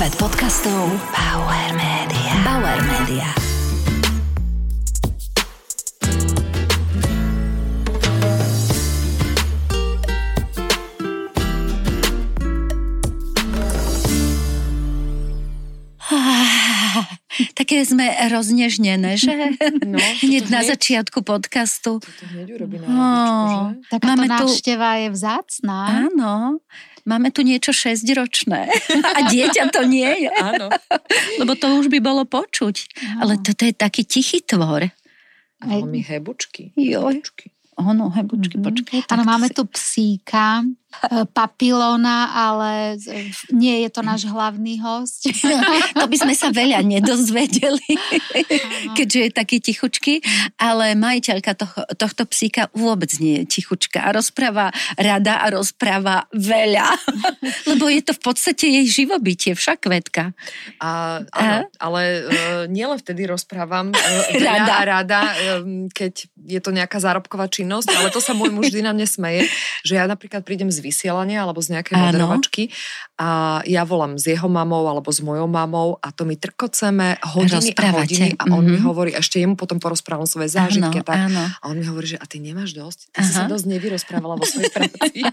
Svet podcastov Bauer Media. Bauer Media. Také sme roznežnené, že? No, hneď na začiatku podcastu. Toto hneď urobí náhodičku, že? Takáto návšteva je vzácna. Áno, máme tu niečo 6-ročné. A dieťa to nie je. Áno. Lebo to už by bolo počuť. Ale toto je taký tichý tvor. Ale my hebučky. Joj. Áno, hebučky, počkaj. Áno, máme tu psíka, Papilona, ale nie je to náš hlavný hosť. To by sme sa veľa nedozvedeli, keďže je taký tichučký, ale majiteľka tohto psíka vôbec nie je tichučka a rozpráva rada a rozpráva veľa, lebo je to v podstate jej živobytie, však Kvetka. Áno, ale nielen vtedy rozprávam veľa a rada, keď je to nejaká zárobková činnosť, ale to sa môj muž vždy na mne smeje, že ja napríklad prídem z vysielania alebo z nejakej moderovačky a ja volám s jeho mamou alebo s mojou mamou a to mi trkoceme hodiny a hodiny a on mi hovorí, ešte jemu potom porozprávam svoje zážitky a on mi hovorí, že a ty nemáš dosť? Ty si sa dosť nevyrozprávala vo svojej práci.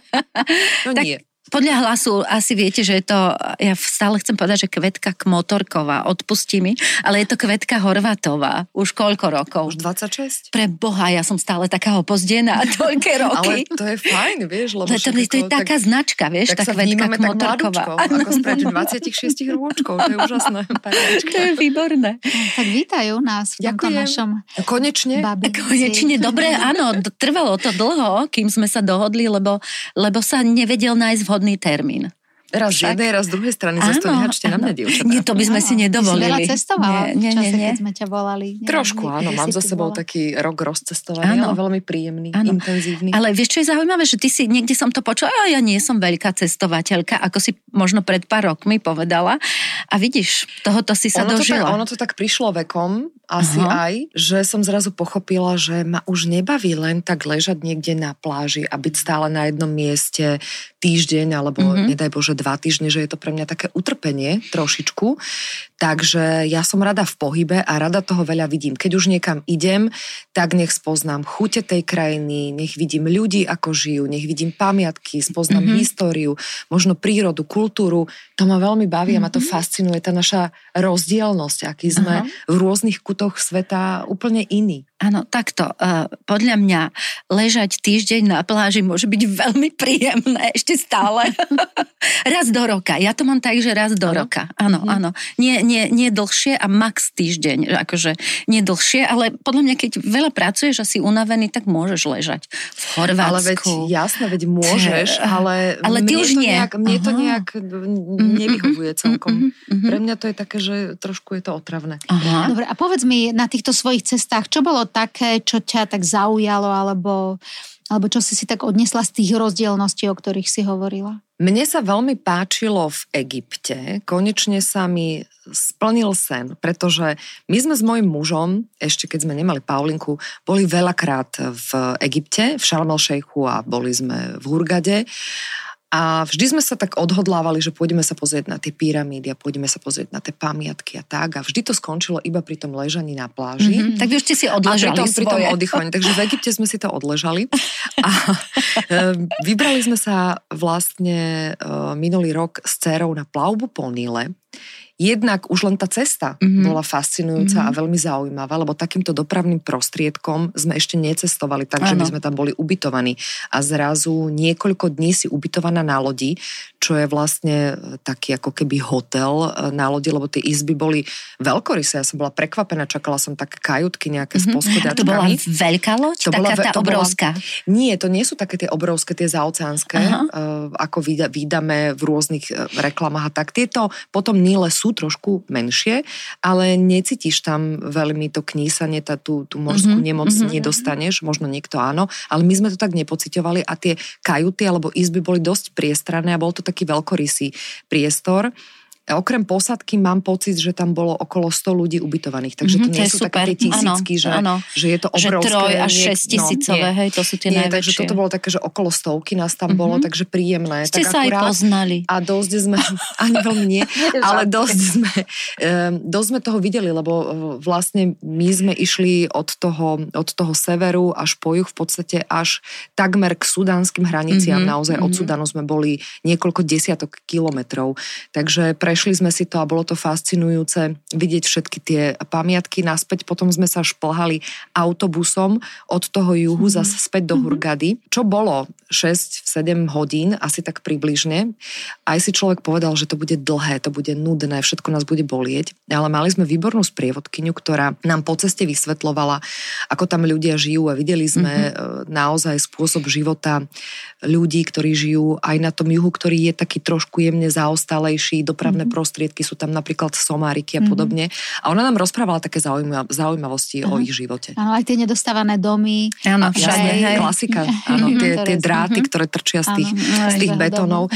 No tak, nie. Podľa hlasu asi viete, že je to, ja stále chcem povedať, že Kvetka Kmotorková, odpustí mi, ale je to Kvetka Horvátová. Už koľko rokov? Už 26? Pre Boha, ja som stále taká opozdená, toľké roky. Ale to je fajn, vieš, lebo to je taká značka, vieš, tá Kvetka Kmotorková. Ako spred 26 rôčkov, to je úžasné. To je výborné. Tak vítajú nás v tomto našom Konečne? Konečne, dobre, áno, trvalo to dlho, kým sme sa dohodli, lebo sa nevedel nájsť vhodný termín. Raz z jednej, raz z druhej strany, zase to nehačte na mňa, dievčatá. Nie, to by sme si nedovolili. Ty si veľa cestovala v čase, keď sme ťa volali. Trošku, áno, mám za sebou taký rok rozcestovaný, ale veľmi príjemný, intenzívny. Ale vieš, čo je zaujímavé, že ty si, niekde som to počula, ja nie som veľká cestovateľka, ako si možno pred pár rokmi povedala. A vidíš, tohoto si sa dožila. Ono to tak prišlo vekom, asi aj, že som zrazu pochopila, že ma už nebaví len tak ležať niekde na pláži a byť stále na jednom mieste týždeň, alebo nedaj Bože 2 týždne, že je to pre mňa také utrpenie trošičku. Takže ja som rada v pohybe a rada toho veľa vidím. Keď už niekam idem, tak nech spoznám chute tej krajiny, nech vidím ľudí, ako žijú, nech vidím pamiatky, spoznám históriu, možno prírodu, kultúru. To ma veľmi baví a ma to fascinuje, tá naša rozdielnosť, aký sme v rôznych kutoch sveta úplne iní. Áno, takto. Podľa mňa ležať týždeň na pláži môže byť veľmi príjemné, ešte stále. Raz do roka. Ja to mám tak, že raz do roka. Áno, áno. Nie dlhšie a max týždeň. Akože nie dlhšie, ale podľa mňa, keď veľa pracuješ a si unavený, tak môžeš ležať v Chorvátsku. Ale veď jasné, veď môžeš, ale ty už nie. Mne to nejak nevyhovuje celkom. Pre mňa to je také, že trošku je to otravné. Dobre, a povedz mi na týchto svojich cestách, čo bolo také, čo ťa tak zaujalo, alebo čo si tak odnesla z tých rozdielností, o ktorých si hovorila? Mne sa veľmi páčilo v Egypte. Konečne sa mi splnil sen, pretože my sme s mojím mužom, ešte keď sme nemali Paulinku, boli veľakrát v Egypte, v Šarm el-Šejchu a boli sme v Hurgade. A vždy sme sa tak odhodlávali, že pôjdeme sa pozrieť na tie pyramídy a pôjdeme sa pozrieť na tie pamiatky a tak. A vždy to skončilo iba pri tom ležaní na pláži. Tak vy už ste si odležali pri tom oddychovaní. Takže v Egypte sme si to odležali. A vybrali sme sa vlastne minulý rok s dcérou na plavbu po Nile. Jednak už len tá cesta bola fascinujúca a veľmi zaujímavá, lebo takýmto dopravným prostriedkom sme ešte necestovali, takže my sme tam boli ubytovaní. A zrazu niekoľko dní si ubytovaná na lodi, čo je vlastne taký ako keby hotel na lodi, lebo tie izby boli veľkorysé. Ja som bola prekvapená, čakala som také kajutky nejaké s poschodačkami. To bola veľká loď? Taká tá obrovská? Nie, to nie sú také tie obrovské, tie zaoceánske, ako vydáme v rôznych reklamách a tak. Tieto potom Nile sú trošku menšie, ale necítiš tam veľmi to knísanie, tú morskú nemoc nedostaneš, možno niekto áno, ale my sme to tak nepociťovali a tie kajuty alebo izby boli dosť priestranné a bol to taký veľkorysý priestor. okrem posádky mám pocit, že tam bolo okolo 100 ľudí ubytovaných, takže to nie sú také tie tisícky, že je to obrovské. Že 3 až 6 tisícové, hej, to sú tie najväčšie. Takže toto bolo také, že okolo 100 nás tam bolo, takže príjemné. Ste sa aj poznali. A dosť sme, ani veľmi nie, ale dosť sme toho videli, lebo vlastne my sme išli od toho severu až po juh, v podstate až takmer k sudánskym hraniciam. Naozaj od Sudanu sme boli niekoľko desiatok kilometrov. Takže prešli sme si to a bolo to fascinujúce vidieť všetky tie pamiatky. Naspäť potom sme sa šplhali autobusom od toho juhu zase späť do Hurgady, čo bolo 6-7 hodín, asi tak približne. Aj si človek povedal, že to bude dlhé, to bude nudné, všetko nás bude bolieť, ale mali sme výbornú sprievodkyňu, ktorá nám po ceste vysvetľovala, ako tam ľudia žijú a videli sme naozaj spôsob života ľudí, ktorí žijú aj na tom juhu, ktorý je taký trošku jemne zaostalejší, dopravné prostriedky sú tam napríklad somáriky a podobne. A ona nám rozprávala také zaujímavosti o ich živote. Áno, aj tie nedostávané domy. Áno, všade. Klasika. Áno, tie dráty, ktoré trčia z tých betónov.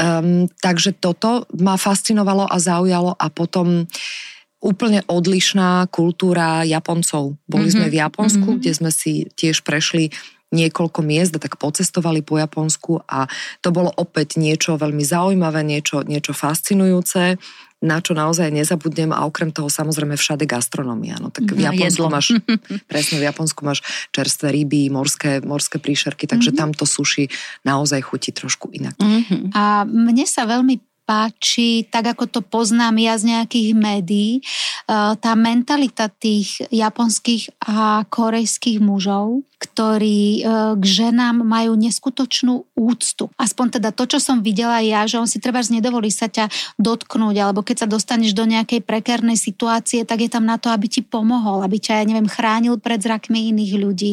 Takže toto ma fascinovalo a zaujalo a potom úplne odlišná kultúra Japoncov. Boli sme v Japonsku, kde sme si tiež prešli niekoľko miest a tak pocestovali po Japonsku a to bolo opäť niečo veľmi zaujímavé, niečo fascinujúce, na čo naozaj nezabudnem a okrem toho samozrejme všade gastronomia. No tak v Japonsku presne v Japonsku máš čerstvé ryby, morské príšerky, takže tam to sushi naozaj chutí trošku inak. A mne sa veľmi páči, tak ako to poznám ja z nejakých médií, tá mentalita tých japonských a korejských mužov, ktorí k ženám majú neskutočnú úctu. Aspoň teda to, čo som videla ja, že on si trebárs nedovolí sa ťa dotknúť, alebo keď sa dostaneš do nejakej prekérnej situácie, tak je tam na to, aby ti pomohol, aby ťa, chránil pred zrakmi iných ľudí.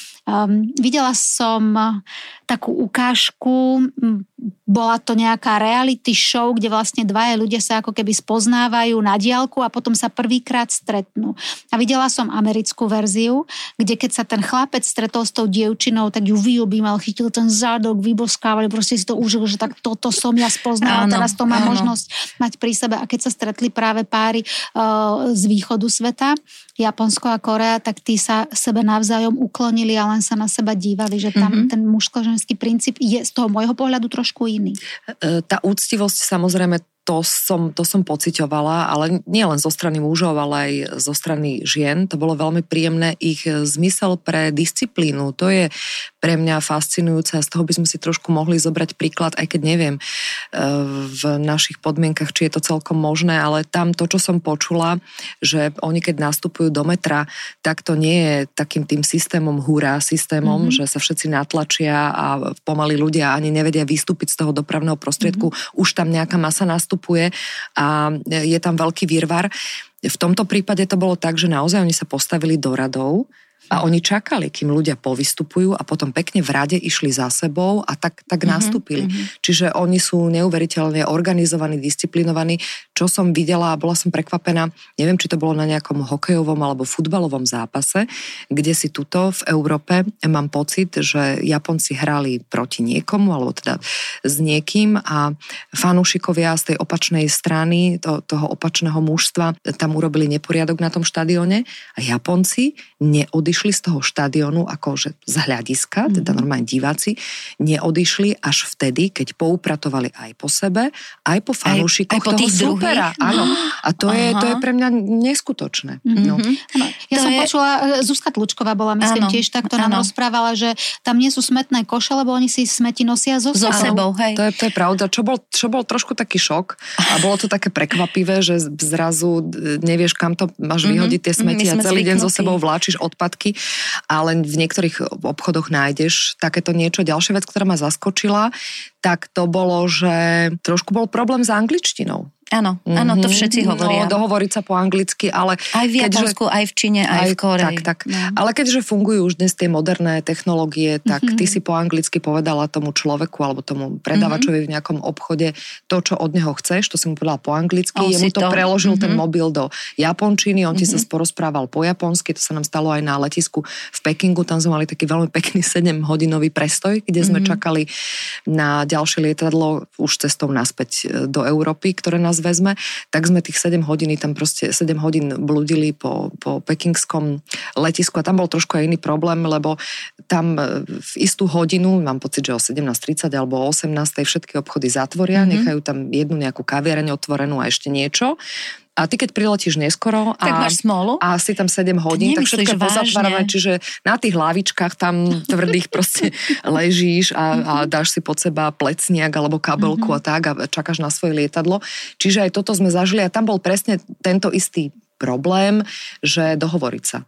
Videla som takú ukážku, bola to nejaká reality show, kde vlastne dvaja ľudia sa ako keby spoznávajú na diaľku a potom sa prvýkrát stretnú. A videla som americkú verziu, kde keď sa ten chlapec stretol s tou dievčinou, tak ju vyobímal, chytil ten zádok, vyboskával, proste si to užil, že tak toto som ja spoznala, teraz to má možnosť mať pri sebe. A keď sa stretli práve páry z východu sveta, Japonsko a Korea, tak tí sa sebe navzájom uklonili a len sa na seba dívali, že tam ten mužsko-ženský princíp je z toho môjho pohľadu trošku iný. Tá úctivosť samozrejme to som pociťovala, ale nie len zo strany mužov, ale aj zo strany žien. To bolo veľmi príjemné. Ich zmysel pre disciplínu, to je pre mňa fascinujúce a z toho by sme si trošku mohli zobrať príklad, aj keď neviem v našich podmienkach, či je to celkom možné, ale tam to, čo som počula, že oni keď nastupujú do metra, tak to nie je takým tým systémom hurá systémom, že sa všetci natlačia a pomaly ľudia ani nevedia vystúpiť z toho dopravného prostriedku, už tam nejaká masa nastupuje a je tam veľký virvar. V tomto prípade to bolo tak, že naozaj oni sa postavili do radov a oni čakali, kým ľudia povystupujú a potom pekne v rade išli za sebou a tak nastúpili. Čiže oni sú neuveriteľne organizovaní, disciplinovaní. Čo som videla a bola som prekvapená, neviem, či to bolo na nejakom hokejovom alebo futbalovom zápase, kde si tuto v Európe mám pocit, že Japonci hrali proti niekomu, alebo teda s niekým a fanúšikovia z tej opačnej strany, toho opačného mužstva, tam urobili neporiadok na tom štadióne a Japonci neodišli z toho štadiónu akože z hľadiska, teda normálne diváci, neodišli až vtedy, keď poupratovali aj po sebe, aj po fanúšikoch toho supera. Áno. A to je pre mňa neskutočné. No. Ja som počula, Zuzka Tlučková bola, myslím, tiež takto nám rozprávala, že tam nie sú smetné koše, lebo oni si smeti nosia so sebou. Hej. To je pravda. Čo bol trošku taký šok a bolo to také prekvapivé, že zrazu nevieš, kam to máš vyhodiť tie smeti a celý deň so sebou vláčiš odpadky, ale v niektorých obchodoch nájdeš takéto niečo. Ďalšia vec, ktorá ma zaskočila, tak to bolo, že trošku bol problém s angličtinou. Áno, to všetci hovoria. No, dohovoriť sa po anglicky, ale... Aj v Japonsku, aj v Číne, aj v Koreji. Tak. No. Ale keďže fungujú už dnes tie moderné technológie, tak ty si po anglicky povedala tomu človeku alebo tomu predávačovi v nejakom obchode to, čo od neho chceš, to si mu povedala po anglicky, jemu to preložil ten mobil do japončiny, on ti sa porozprával po japonsky, to sa nám stalo aj na letisku v Pekingu, tam sme mali taký veľmi pekný 7-hodinový prestoj, kde sme čakali na ďalšie lietadlo už cestou naspäť do Európy, ktoré nás vezme, tak sme tých 7 hodín tam proste 7 hodín bludili po pekingskom letisku a tam bol trošku aj iný problém, lebo tam v istú hodinu, mám pocit, že o 17:30 alebo o 18:00 všetky obchody zatvoria, nechajú tam jednu nejakú kaviareň otvorenú a ešte niečo. A ty, keď priletíš neskoro tak máš smolu a si tam 7 hodín, tak všetko je pozatvárané, čiže na tých lavičkách tam tvrdých proste ležíš a dáš si pod seba plecniak alebo kabelku a tak a čakáš na svoje lietadlo. Čiže aj toto sme zažili a tam bol presne tento istý problém, že dohovoriť sa.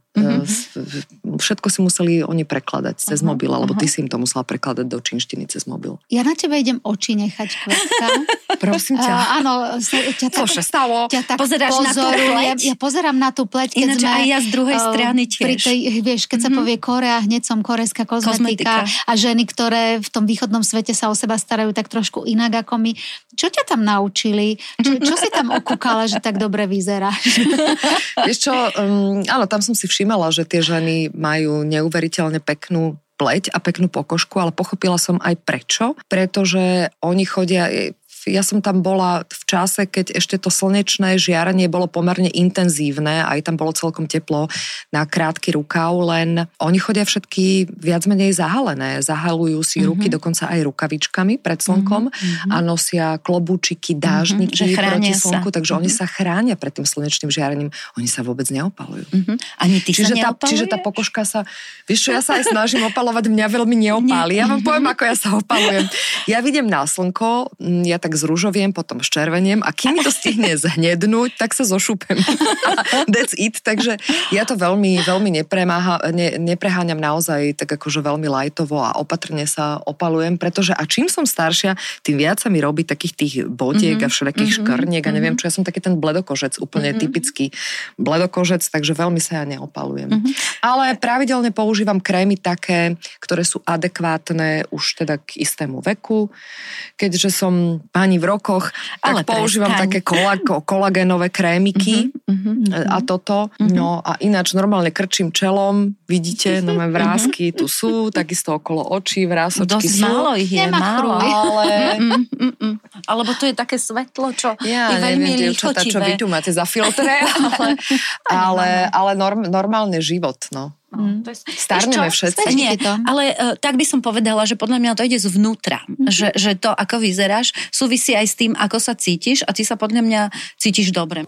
Všetko si museli oni prekladať cez mobil, alebo ty si im to musela prekladať do čínštiny cez mobil. Ja na teba idem oči nechať, Kvetka. Prosím ťa. Áno, ťa tak, stalo? Ťa tak pozeráš na tú pleť? Ja pozerám na tú pleť, keď ináč sme... aj ja z druhej strany tiež. Pri tej, vieš, keď sa povie Korea, hneď som korejská kozmetika a ženy, ktoré v tom východnom svete sa o seba starajú tak trošku inak ako my. Čo ťa tam naučili? Čo si tam okúkala, že tak dobre vyzeráš? Vieš čo, áno, tam som si všimala, že tie ženy majú neuveriteľne peknú pleť a peknú pokožku, ale pochopila som aj prečo. Pretože oni chodia... Ja som tam bola v čase, keď ešte to slnečné žiarenie bolo pomerne intenzívne, aj tam bolo celkom teplo na krátky rukav, len oni chodia všetky viac menej zahalené. Zahalujú si ruky dokonca aj rukavičkami pred slnkom a nosia klobúčiky, dážniky proti slnku, takže oni sa chránia pred tým slnečným žiarením. Oni sa vôbec neopalujú. Ani ty sa neopaluješ? Čiže tá pokožka sa... Vieš čo, ja sa aj snažím opalovať, mňa veľmi neopáli. Ja vám poviem, ako ja sa opalujem. Ja vidím na slnko, ja tak zružoviem, potom zčerveniem a kým mi to stihne zhnednúť, tak sa zošúpem. That's it. Takže ja to veľmi, veľmi nepreháňam naozaj tak akože veľmi lajtovo a opatrne sa opalujem, pretože a čím som staršia, tým viac sa mi robí takých tých bodiek a všelijakých škrniek a neviem čo, ja som taký ten bledokožec, úplne typický bledokožec, takže veľmi sa ja neopalujem. Ale pravidelne používam krémy také, ktoré sú adekvátne už teda k istému veku. Keďže som pani v rokoch, tak používam také kolagénové krémiky a toto. No a ináč normálne krčím čelom, vidíte, no moje vrásky tu sú, takisto okolo očí, vrásočky sú. Dosť málo ich je, málo. Ale... Alebo tu je také svetlo, čo ja je veľmi neviem, dievčatá, čo vy tu máte za filtre, ale normálne život, no. Starneme všetci. Nie, ale tak by som povedala, že podľa mňa to ide zvnútra. Že to, ako vyzeráš, súvisí aj s tým, ako sa cítiš a ty sa podľa mňa cítiš dobre.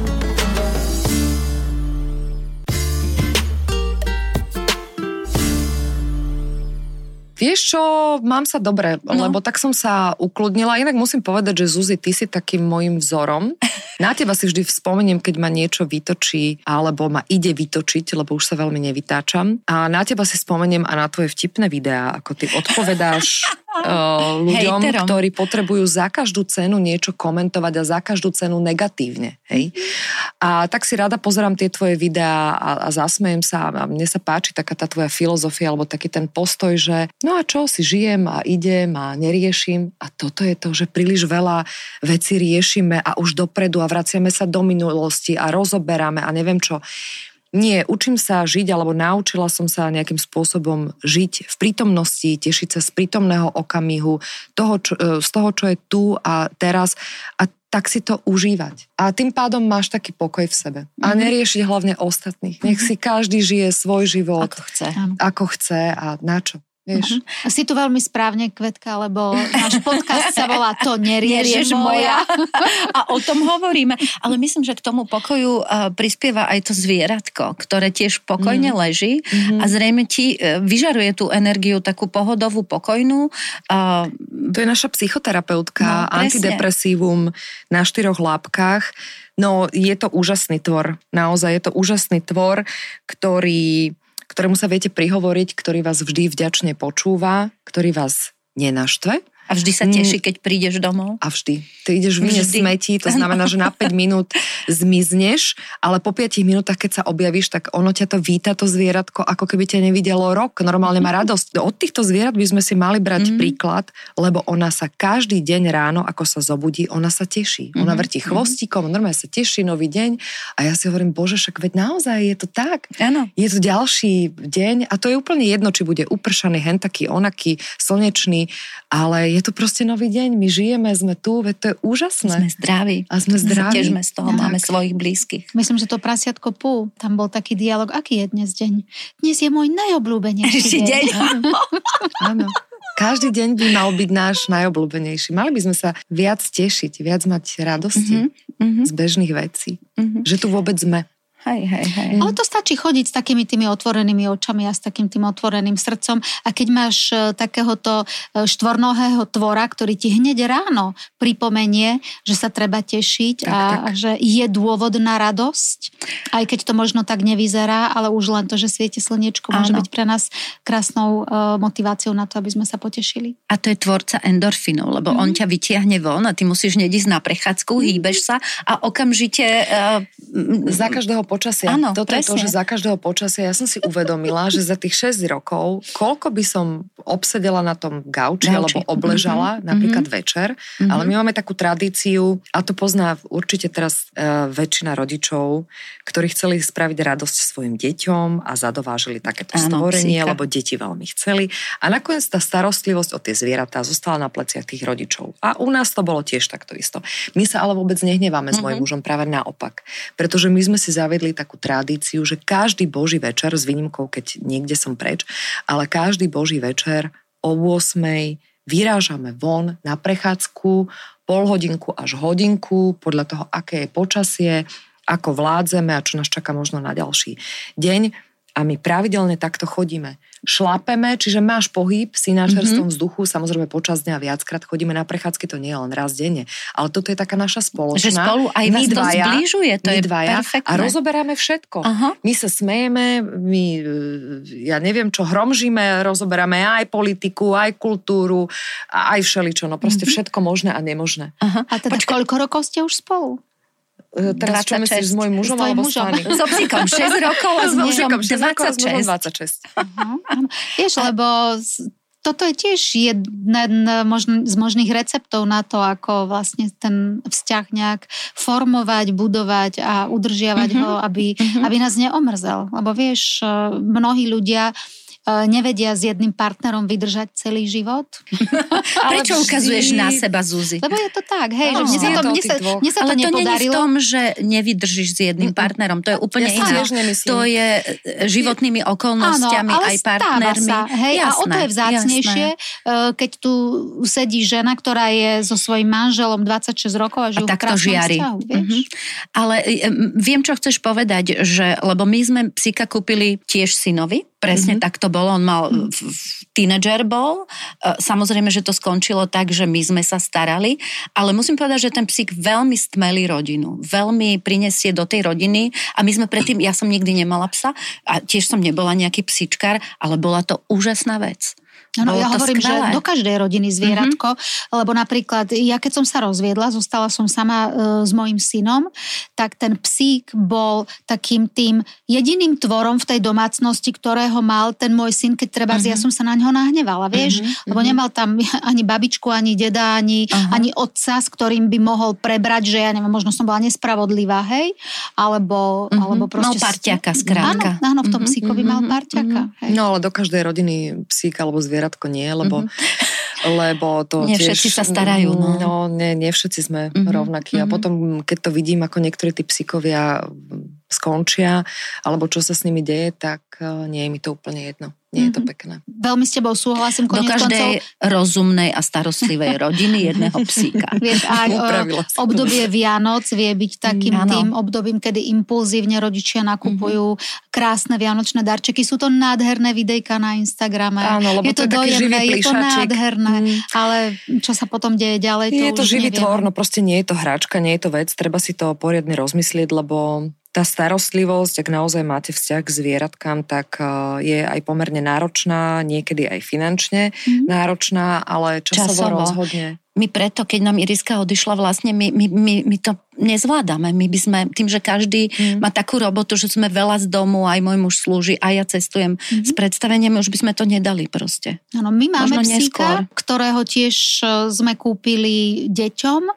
Vieš čo, mám sa dobre, lebo tak som sa ukludnila. Inak musím povedať, že Zuzi, ty si takým môjim vzorom. Na teba si vždy vzpomeniem, keď ma niečo vytočí, alebo ma ide vytočiť, lebo už sa veľmi nevytáčam. A na teba si spomeniem a na tvoje vtipné videá, ako ty odpovedáš ľuďom, hejterom, ktorí potrebujú za každú cenu niečo komentovať a za každú cenu negatívne. Hej? A tak si rada pozerám tie tvoje videá a zasmejem sa a mne sa páči taká tá tvoja filozofia alebo taký ten postoj, že no a čo, si žijem a idem a neriešim a toto je to, že príliš veľa vecí riešime a už dopredu a vraciame sa do minulosti a rozoberáme a neviem čo. Nie, učím sa žiť, alebo naučila som sa nejakým spôsobom žiť v prítomnosti, tešiť sa z prítomného okamihu, z toho, čo je tu a teraz a tak si to užívať. A tým pádom máš taký pokoj v sebe. A neriešiť hlavne ostatných. Nech si každý žije svoj život. Ako chce a na čo. Vieš? Si tu veľmi správne, Kvetka, lebo náš podcast sa volá To nerieš moja. A o tom hovoríme. Ale myslím, že k tomu pokoju prispieva aj to zvieratko, ktoré tiež pokojne leží a zrejme ti vyžaruje tú energiu takú pohodovú, pokojnú. To je naša psychoterapeutka, antidepresívum na 4 lápkach. No, je to úžasný tvor. Naozaj je to úžasný tvor, ktorému sa viete prihovoriť, ktorý vás vždy vďačne počúva, ktorý vás nenaštve. A vždy sa teší, keď prídeš domov? A vždy. Ty ideš vyniesť smeti, to znamená, že na 5 minút zmizneš, ale po 5 minútach, keď sa objavíš, tak ono ťa to víta, to zvieratko, ako keby ťa nevidelo rok. Normálne má radosť. Od týchto zvierat by sme si mali brať príklad, lebo ona sa každý deň ráno, ako sa zobudí, ona sa teší. Ona vrtí chvostíkom, normálne sa teší, nový deň. A ja si hovorím, bože, však veď naozaj je to tak. Áno. Je to ďalší deň a to je úplne jedno, či bude upršaný, hen taký, onaký, slnečný, ale je to proste nový deň, my žijeme, sme tu, veď to je úžasné. Sme zdraví. A sme zdraví. Tiežme z toho, máme svojich blízkych. Myslím, že to prasiatko Pú, tam bol taký dialog, aký je dnes deň? Dnes je môj najobľúbenejší deň. Áno. Každý deň by mal byť náš najobľúbenejší. Mali by sme sa viac tešiť, viac mať radosti z bežných vecí. Že tu vôbec sme. Hej. Ale to stačí chodiť s takými tými otvorenými očami a s takým tým otvoreným srdcom. A keď máš takéhoto štvornohého tvora, ktorý ti hneď ráno pripomenie, že sa treba tešiť a že je dôvod na radosť, aj keď to možno tak nevyzerá, ale už len to, že svieti slniečko, môže byť pre nás krásnou motiváciou na to, aby sme sa potešili. A to je tvorca endorfínov, lebo on ťa vytiahne von a ty musíš hneď ísť na prechádzku, hýbeš sa a okamžite... Za každého počasia. Áno, toto presne. je to, že za každého počasia ja som si uvedomila, že za tých 6 rokov, koľko by som obsedela na tom gauči alebo obležala, napríklad večer, ale my máme takú tradíciu, a to pozná určite teraz väčšina rodičov, ktorí chceli spraviť radosť svojim deťom a zadovážili takéto stvorenie, lebo deti veľmi chceli. A nakoniec tá starostlivosť o tie zvieratá zostala na pleciach tých rodičov. A u nás to bolo tiež takto isto. My sa ale vôbec nehneváme s mojím mužom, práve naopak. Pretože my sme si zaviedli takú tradíciu, že každý Boží večer, s výnimkou, keď niekde som preč, ale každý Boží večer o 8:00 vyrážame von na prechádzku, polhodinku až hodinku, podľa toho, aké je počasie, ako vládzeme a čo nás čaká možno na ďalší deň. A my pravidelne takto chodíme. Šlapeme, čiže máš pohyb, si na čerstvom vzduchu, samozrejme počas dňa viackrát chodíme na prechádzky, to nie je len raz denne. Ale toto je taká naša spoločná. Že spolu aj vás to zbližuje, to je perfektné. A rozoberáme všetko. My sa smejeme, my, ja neviem čo, hromžíme, rozoberáme aj politiku, aj kultúru, aj všeličo, no proste všetko možné a nemožné. A teda koľko rokov ste už spolu? Teraz čo myslíš, s mojím mužom alebo s vami? So psíkom 6 rokov a s mužom 26. Vieš, lebo toto je tiež jeden z možných receptov na to, ako vlastne ten vzťah nejak formovať, budovať a udržiavať ho, aby nás neomrzel. Lebo vieš, mnohí ľudia nevedia s jedným partnerom vydržať celý život. Prečo ukazuješ na seba, Zuzi? Lebo je to tak, hej, že mne sa to nepodarilo. Ale to nie je v tom, že nevydržíš s jedným partnerom, to je úplne iné. To je životnými okolnostiami, áno, aj partnermi. Sa, hej, jasné, a o to je vzácnejšie, keď tu sedí žena, ktorá je so svojím manželom 26 rokov a žijú v krásnom vzťahu, vieš? Ale viem, čo chceš povedať, že, lebo my sme psíka kúpili tiež synovi, presne tak to bolo, on mal, tínedžer bol, samozrejme, že to skončilo tak, že my sme sa starali, ale musím povedať, že ten psík veľmi stmelí rodinu, veľmi prinesie do tej rodiny a my sme predtým, ja som nikdy nemala psa a tiež som nebola nejaký psíčkar, ale bola to úžasná vec. No, ja hovorím, skvelé. Že do každej rodiny zvieratko, lebo napríklad ja keď som sa rozviedla, zostala som sama s mojím synom, tak ten psík bol takým tým jediným tvorom v tej domácnosti, ktorého mal ten môj syn, keď treba, ja som sa na ňo nahnevala, vieš, lebo nemal tam ani babičku, ani deda, ani otca, s ktorým by mohol prebrať, že ja neviem, možno som bola nespravodlivá, hej, alebo proste... Mal parťaka, skrátka. Áno, v tom psíkovi mal parťaka. Hej. No ale do každej rodiny psík alebo zvieratko nie, lebo to nie tiež... všetci sa starajú. No, nie všetci sme rovnakí. A potom, keď to vidím, ako niektorí tí psíkovia skončia, alebo čo sa s nimi deje, tak nie je mi to úplne jedno. Nie je to pekné. Veľmi s tebou súhlasím. Do každej rozumnej a starostlivej rodiny jedného psíka. Vieš, obdobie Vianoc vie byť takým tým obdobím, kedy impulzívne rodičia nakupujú krásne vianočné darčeky. Sú to nádherné videjka na Instagrame. Áno, lebo je to dojemné, je to nádherné. Ale čo sa potom deje ďalej, to je to už živý neviem. tvor, no proste nie je to hračka, nie je to vec. Treba si to poriadne rozmyslieť, lebo tá starostlivosť, ak naozaj máte vzťah k zvieratkám, tak je aj pomerne náročná, niekedy aj finančne náročná, ale časovo rozhodne. My preto, keď nám Iriska odišla, vlastne my to nezvládame. My by sme, tým, že každý má takú robotu, že sme veľa z domu, aj môj muž slúži, aj ja cestujem s predstaveniami, už by sme to nedali proste. Áno, my máme psíka, ktorého tiež sme kúpili deťom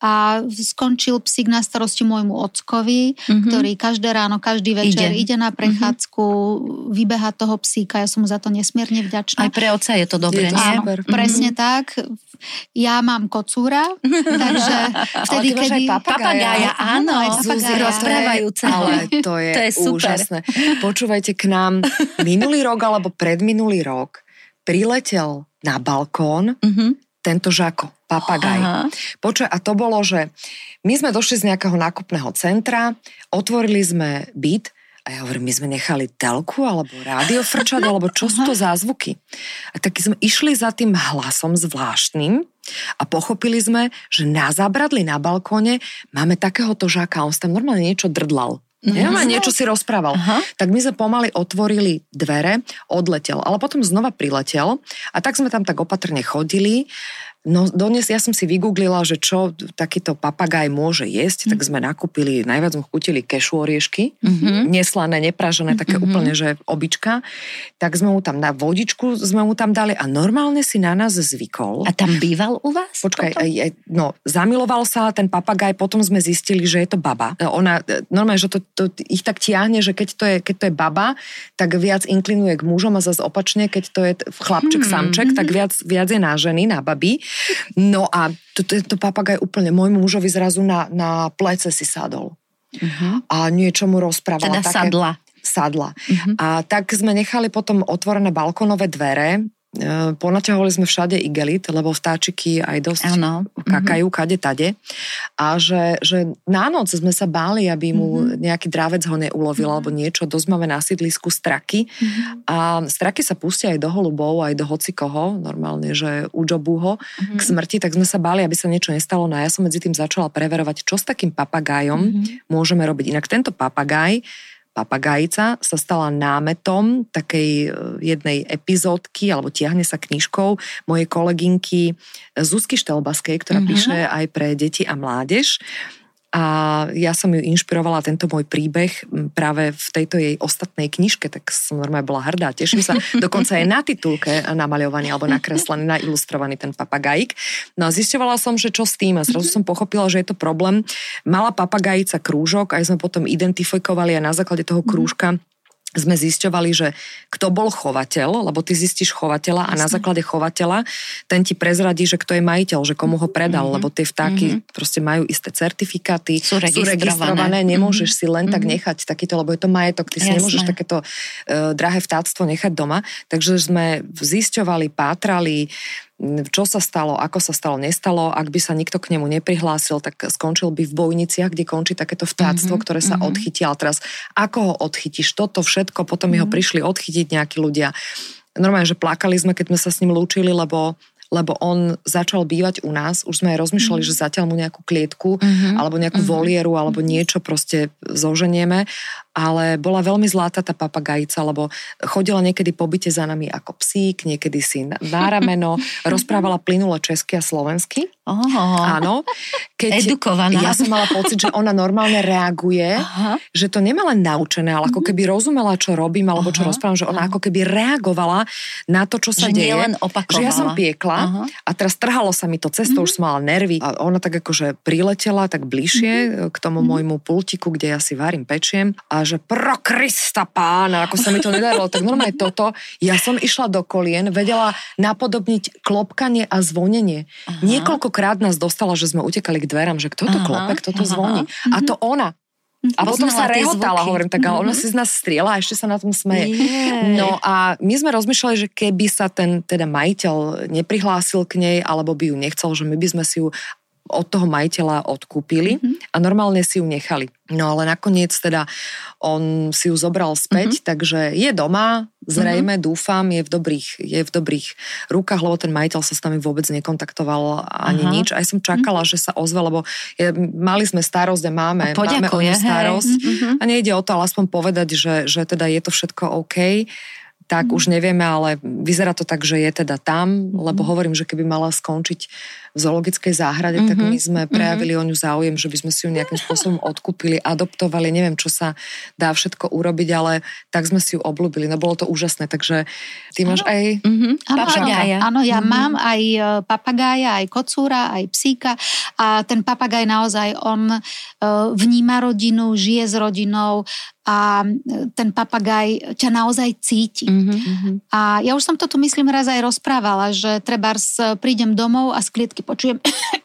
a skončil psík na starosti môjmu ockovi, ktorý každé ráno, každý večer ide na prechádzku, vybeha toho psíka. Ja som mu za to nesmierne vďačná. Aj pre otca je to dobré, nie? Áno, presne tak. Ja mám kocúra, takže vtedy, kedy... Papagája, áno, rozprávajúce. Ale to je úžasné. Počúvajte, k nám minulý rok alebo predminulý rok priletel na balkón tento Žako, papagaj. Počuj, a to bolo, že my sme došli z nejakého nákupného centra, otvorili sme byt a ja hovorím, my sme nechali telku alebo rádio frčať, alebo čo sú to zázvuky. A tak sme išli za tým hlasom zvláštnym a pochopili sme, že na zábradli na balkóne máme takéhoto Žaka, on sa tam normálne niečo drdlal. Niečo si rozprával. Tak my sme pomaly otvorili dvere, odletel, ale potom znova priletel a tak sme tam tak opatrne chodili. No dnes ja som si vygooglila, že čo takýto papagaj môže jesť, tak sme nakúpili, najviac sme chutili kešu oriešky, neslané, nepražené, také úplne, že obička. Tak sme mu tam na vodičku sme mu tam dali a normálne si na nás zvykol. A tam býval u vás? Počkaj, no zamiloval sa ten papagaj, potom sme zistili, že je to baba. Ona, normálne, že to ich tak tiahne, že keď to je baba, tak viac inklinuje k mužom a zase opačne, keď to je chlapček, samček, tak viac je na ženy, na baby. No a to papagaj úplne môjmu mužovi zrazu na plece si sadol. A niečo mu rozprávala. Teda sadla. A tak sme nechali potom otvorené balkónové dvere. Ponaťahovali sme všade igelit, lebo vtáčiky aj dosť kakajú kade tade. A že na noc sme sa báli, aby mu nejaký drávec ho neulovil alebo niečo. Dosť máme na sídlisku straky. A straky sa pustia aj do holubov, aj do hocikoho, normálne, že udžobú ho k smrti, tak sme sa báli, aby sa niečo nestalo. No a ja som medzi tým začala preverovať, čo s takým papagájom môžeme robiť. Inak tento papagajica sa stala námetom takej jednej epizódky, alebo tiahne sa knižkou mojej kolegynky Zuzky Štelbaskej, ktorá píše aj pre deti a mládež. A ja som ju inšpirovala, tento môj príbeh práve v tejto jej ostatnej knižke, tak som normálne bola hrdá, teším sa. Dokonca aj na titulke namaľovaný alebo nakreslený, nailustrovaný ten papagajík. No a zisťovala som, že čo s tým a zrazu som pochopila, že je to problém. Mala papagajica krúžok, aj sme potom identifikovali a na základe toho krúžka sme zisťovali, že kto bol chovateľ, lebo ty zistíš chovateľa a na základe chovateľa ten ti prezradí, že kto je majiteľ, že komu ho predal, lebo tie vtáky proste majú isté certifikáty, sú registrované, nemôžeš si len tak nechať takýto, lebo je to majetok, ty si nemôžeš takéto drahé vtáctvo nechať doma. Takže sme zisťovali, pátrali, čo sa stalo, ako sa stalo, nestalo. Ak by sa nikto k nemu neprihlásil, tak skončil by v Bojniciach, kde končí takéto vtáctvo, ktoré sa odchytí. Ale teraz, ako ho odchytíš? Toto všetko, potom ho prišli odchytiť nejakí ľudia. Normálne, že plakali sme, keď sme sa s ním lúčili, lebo on začal bývať u nás. Už sme aj rozmýšľali, že zatiaľ mu nejakú klietku alebo nejakú volieru alebo niečo proste zoženieme. Ale bola veľmi zlatá tá papagajica, lebo chodila niekedy po byte za nami ako psík, niekedy si na rameno, rozprávala plynule česky a slovensky. Áno. Edukovaná. Ja som mala pocit, že ona normálne reaguje, že to nemá len naučené, ale ako keby rozumela, čo robím, alebo čo rozprávam, že ona ako keby reagovala na to, čo sa deje. Len opakovala. Že ja som piekla a teraz trhalo sa mi to cestou, už som mala nervy. A ona tak akože priletela tak bližšie k tomu môjmu pultiku, kde ja si varím, pečiem. A že pro Krista pána, ako sa mi to nedarilo, tak normálne toto, ja som išla do kolien, vedela napodobniť klopkanie a zvonenie. Niekoľkokrát nás dostala, že sme utekali k dverám, že kto to klope, kto to zvoní. A to ona. A potom sa rehotala, hovorím, tak ona si z nás strieľa a ešte sa na tom smeje. No a my sme rozmýšľali, že keby sa ten teda majiteľ neprihlásil k nej, alebo by ju nechcel, že my by sme si ju od toho majiteľa odkúpili a normálne si ju nechali. No ale nakoniec teda on si ju zobral späť, takže je doma, zrejme, dúfam, je v dobrých rukách, lebo ten majiteľ sa s nami vôbec nekontaktoval ani nič. Aj som čakala, že sa ozve, lebo mali sme starosť a máme starosť. A nejde o to, ale aspoň povedať, že teda je to všetko OK. tak už nevieme, ale vyzerá to tak, že je teda tam, lebo hovorím, že keby mala skončiť v zoologickej záhrade, tak my sme prejavili o ňu záujem, že by sme si ju nejakým spôsobom odkúpili, adoptovali, neviem, čo sa dá všetko urobiť, ale tak sme si ju obľúbili. No bolo to úžasné, takže ty máš aj papagája. Áno, ja mám aj papagája, aj kocúra, aj psíka a ten papagaj naozaj, on vníma rodinu, žije s rodinou a ten papagaj ťa naozaj cíti. A ja už som to tu, myslím, raz aj rozprávala, že trebárs prídem domov a z klietky počujem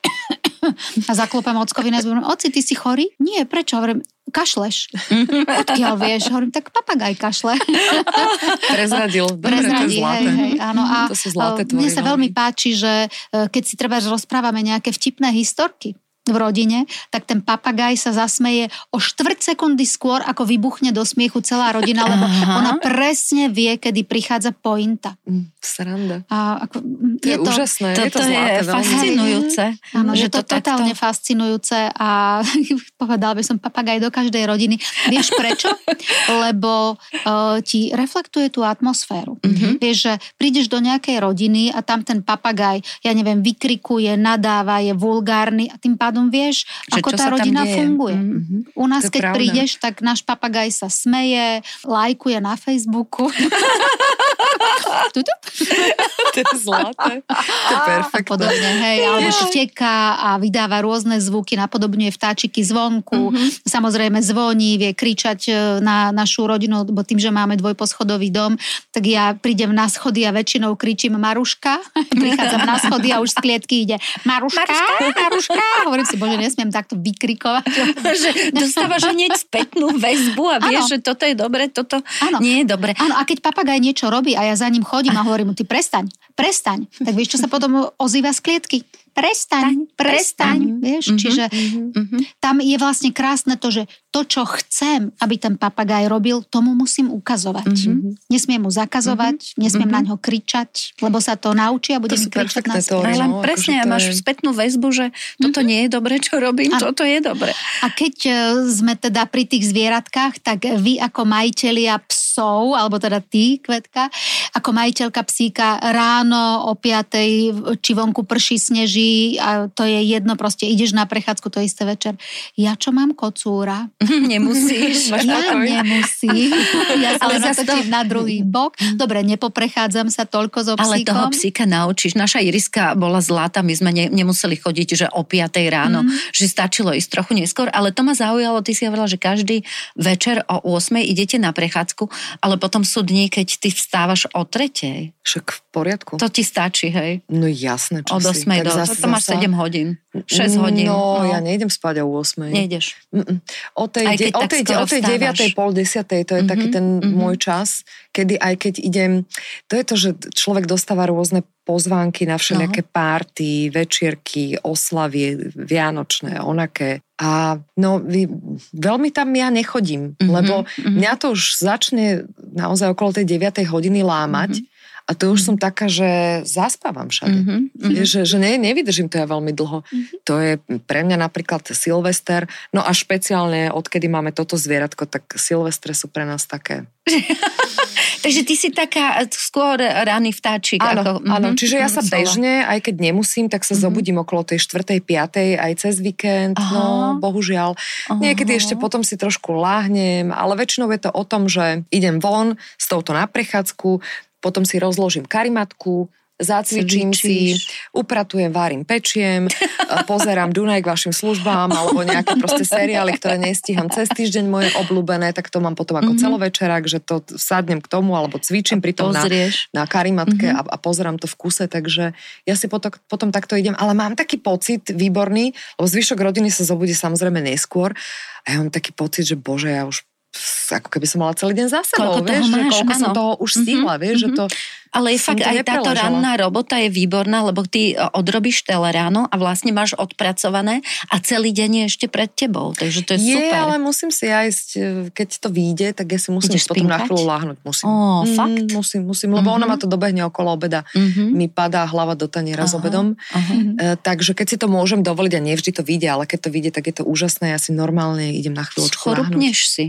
a zaklopám ockovi na zbor. Oci, ty si chorý? Nie, prečo? Hovorím, kašleš. Odkiaľ vieš? Hovorím, tak papagaj kašle. Prezradil. Prezradil, hej, áno. A to sú zlaté mne sa veľmi páči, že keď si trebárs rozprávame nejaké vtipné historky v rodine, tak ten papagaj sa zasmeje o 4 sekundy skôr, ako vybuchne do smiechu celá rodina, lebo ona presne vie, kedy prichádza pointa. Sranda. A ako, to je úžasné. Toto je fascinujúce. Áno, že to totálne fascinujúce a povedala by som papagaj do každej rodiny. Vieš prečo? Lebo ti reflektuje tú atmosféru. Vieš, že prídeš do nejakej rodiny a tam ten papagaj, ja neviem, vykrikuje, nadáva, je vulgárny a tým pádom vieš, že ako tá rodina funguje. U nás, keď prídeš, tak náš papagaj sa smeje, lajkuje na Facebooku. To je zlaté. To je perfektné. Podobne, hej, alebo šteká a vydáva rôzne zvuky, napodobňuje vtáčiky zvonku. Samozrejme zvoní, vie kričať na našu rodinu, lebo tým, že máme dvojposchodový dom, tak ja prídem na schody a väčšinou kričím Maruška. Prichádzam na schody a už z klietky ide Maruška. Hovorím si, bože, nesmiem takto vykrikovať. Že dostávaš hneď spätnú väzbu a vieš, že toto je dobre, toto nie je dobre. Áno, a keď papagaj niečo robí a ja za ním chodím a hovorím mu, ty prestaň. Tak vieš, čo sa potom ozýva z klietky? Prestaň. Vieš, čiže tam je vlastne krásne to, že to, čo chcem, aby ten papagaj robil, tomu musím ukazovať. Nesmiem mu zakazovať, nesmiem na ňo kričať, lebo sa to naučí a bude mi kričať na svet. Len presne, máš spätnú väzbu, že toto nie je dobre, čo robím, toto je dobre. A keď sme teda pri tých zvieratkách, tak vy ako majitelia psov, alebo teda ty, Kvetka, ako majiteľka psíka, ráno o 5:00, či vonku prší, sneží, a to je jedno, proste ideš na prechádzku, to isté večer. Ja čo mám kocúra? Nemusíš. Ja nemusím. Ja sa len natočím na druhý bok. Dobre, nepoprechádzam sa toľko so psíkom. Ale toho psíka naučíš. Naša Iriska bola zlatá, my sme nemuseli chodiť, že o 5:00 ráno, že stačilo ísť trochu neskôr, ale to ma zaujalo, ty si hovorila, že každý večer o 8:00 idete na prechádzku, ale potom sú dni, keď ty vstávaš o 3:00. Však v poriadku. To ti stačí, hej? No jasné, čo od 8:00 do... To máš 7 hodín. 6 hodín. No, ja nejdem spať o 8:00. Nejdeš. O tej 9:30, pol 10:00, to je taký ten môj čas, kedy aj keď idem, to je to, že človek dostáva rôzne pozvánky na všelijaké párty, večierky, oslavy, vianočné, onaké. A no, veľmi tam ja nechodím, lebo mňa to už začne naozaj okolo tej 9:00 hodiny lámať. A to už som taká, že zaspávam všade. Že nevydržím to ja veľmi dlho. To je pre mňa napríklad Silvester, no a špeciálne odkedy máme toto zvieratko, tak Silvestre sú pre nás také. Takže ty si taká skôr raný vtáčik. Áno, čiže ja sa bežne, aj keď nemusím, tak sa zobudím okolo tej 4:00, 5:00, aj cez víkend, no bohužiaľ. Niekedy ešte potom si trošku láhnem, ale väčšinou je to o tom, že idem von s touto na prechádzku, potom si rozložím karimatku, zacvičím si, upratujem, várim, pečiem, pozerám Dunaj k vašim službám alebo nejaké proste seriály, ktoré nestíham cez týždeň moje obľúbené, tak to mám potom ako celovečerák, že to sadnem k tomu alebo cvičím pritom na karimatke a pozerám to v kuse, takže ja si potom takto idem, ale mám taký pocit výborný, lebo zvyšok rodiny sa zobudí samozrejme neskôr a ja mám taký pocit, že bože, ja už ako keby som mala celý deň za sebou, koľko vieš, že koľko som toho už stihla, vieš, že to... Ale je fakt, aj táto ranná robota je výborná, lebo ty odrobíš ráno a vlastne máš odpracované a celý deň je ešte pred tebou, takže to je super. Ale musím si ísť, keď to vyjde, tak ja si musím potom na chvíľu láhnuť. Musím. Fakt? Musím, lebo ona ma to dobehne okolo obeda. Mi padá hlava do taniera s obedom. Takže keď si to môžem dovoliť, a nevždy to vyjde, ale keď to vyjde, tak je to úžasné. Ja si normálne idem na chvíľočku láhnuť. Schorupneš si.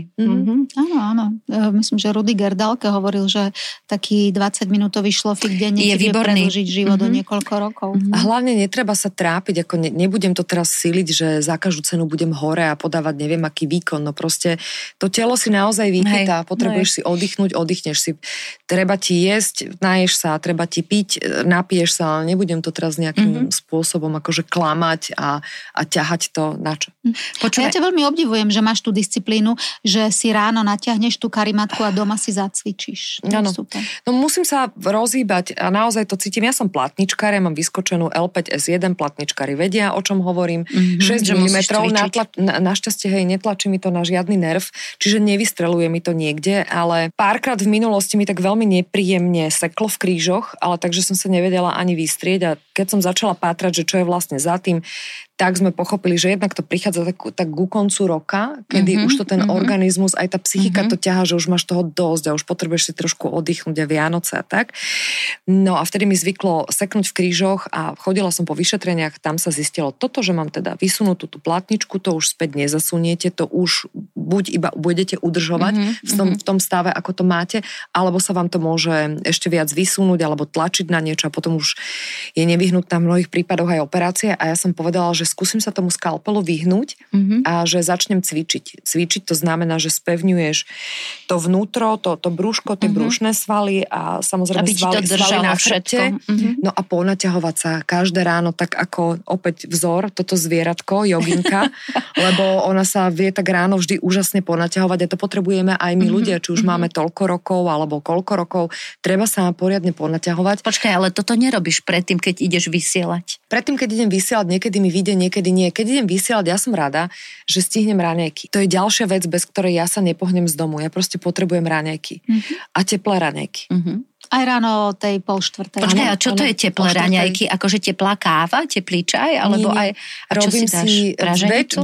Áno. Myslím, že Rudy Gerdálke hovoril, že taký 20-minútový šlofík denne je výborný. Predĺžiť život o niekoľko rokov. A hlavne netreba sa trápiť, ako nebudem to teraz siliť, že za každú cenu budem hore a podávať neviem aký výkon. No proste to telo si naozaj vychytá, potrebuješ si oddychnúť, oddychneš si. Treba ti jesť, naješ sa, treba ti piť, napiješ sa, ale nebudem to teraz nejakým spôsobom akože klamať a ťahať to na čo. Ja ťa veľmi obdivujem, že máš tú disciplínu, že si ráno natiahneš tú karimatku a doma si zacvičíš. Áno. No musím sa rozhýbať a naozaj to cítim. Ja som platničkár, ja mám vyskočenú L5S1, platničkári vedia, o čom hovorím. 6 mm, našťastie, netlačí mi to na žiadny nerv, čiže nevystreluje mi to niekde, ale párkrát v minulosti mi tak veľmi nepríjemne seklo v krížoch, ale takže som sa nevedela ani vystrieť a keď som začala pátrať, že čo je vlastne za tým, tak sme pochopili, že jednak to prichádza tak ku koncu roka, kedy už to ten organizmus, aj tá psychika to ťahá, že už máš toho dosť a už potrebuješ si trošku oddychnúť a Vianoce a tak. No a vtedy mi zvyklo seknúť v krížoch a chodila som po vyšetreniach, tam sa zistilo toto, že mám teda vysunutú tú platničku, to už späť nezasuniete, to už buď iba budete udržovať v tom stave, ako to máte, alebo sa vám to môže ešte viac vysunúť alebo tlačiť na niečo a potom už je nevyhnutná v mnohých prípadoch aj operácia a ja som povedala, že skúsim sa tomu skalpelu vyhnúť a že začnem cvičiť. Cvičiť to znamená, že spevňuješ to vnútro, to brúško, tie brúšne svaly a samozrejme svaly na chrbte. No a ponaťahovať sa každé ráno tak ako opäť vzor, toto zvieratko, joginka, lebo ona sa vie tak ráno vždy úžasne ponaťahovať a to potrebujeme aj my ľudia, či už máme toľko rokov alebo koľko rokov, treba sa poriadne ponaťahovať. Počkaj, ale toto nerobíš predtým, keď ideš vysielať. Predtým, keď idem vysielať, niekedy mi vyjde, niekedy nie. Keď idem vysielať, ja som rada, že stihnem raňajky. To je ďalšia vec, bez ktorej ja sa nepohnem z domu. Ja proste potrebujem raňajky. A teplé raňajky. Aj ráno o tej 3:30. Počkaj, a čo to je teplé raňajky? Akože teplá káva, teplý čaj? Alebo nie. Aj... A čo robím si dáš? Praženicu?